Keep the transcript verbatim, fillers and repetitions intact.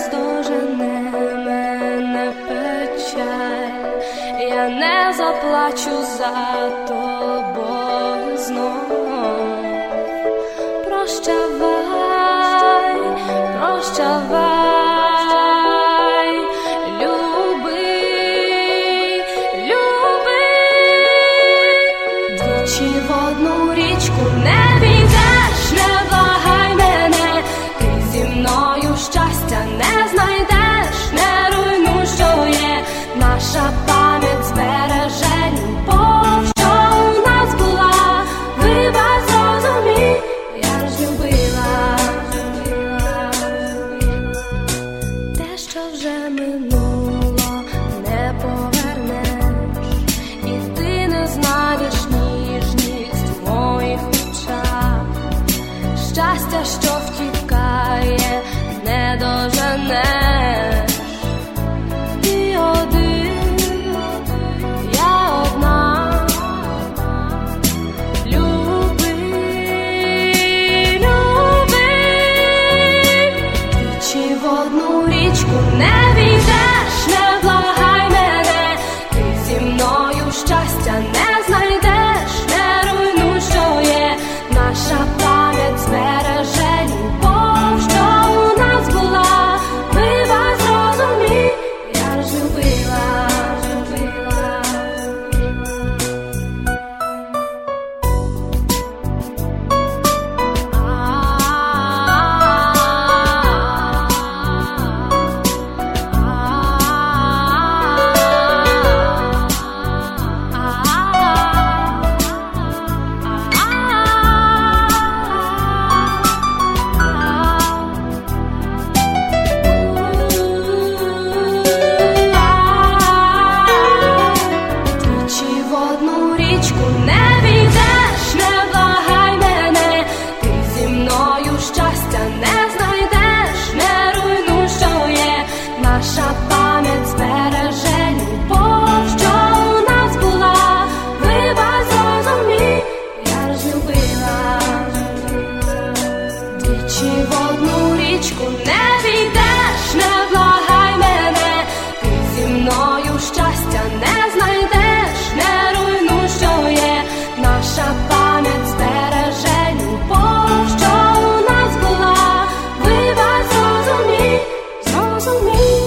наздожене мене печаль, я не заплачу за тобою знов. Прощавай, прощавай, люби, люби. Двічі в одну річку не війдеш, не благай мене, ти зі мною щастя не знайдеш, не руйнуй, що є, наша пам'ять збереже любов, що у нас була. Вибач, зрозумій, я ж любила, те, що вже минуло, не повернеш, і ти не знаєш ніжність в моїх очах. Щастя, що втікає, не доженеш. Ти один, я одна. Люби, люби. Двічі в одну річку не війдеш, не благай мене, ти зі мною щастя не знайдеш, не руйнуй, що є, наша пам'ять збереже любов, що у нас була. Вибач, зрозумій, я ж любила, любила. Двічі в одну річку не війдеш, не благай мене, ти зі мною щастя не знайдеш, не руйнуй, що є, наша пам'ять збереже любов, що у нас була. Вибач, зрозумій, я ж любила. Двічі в одну річку не війдеш, не благай мене, ти зі мною щастя не знайдеш, не руйнуй, що є, наша пам'ять збереже любов, що у нас була. Вибач, зрозумій, зрозумій.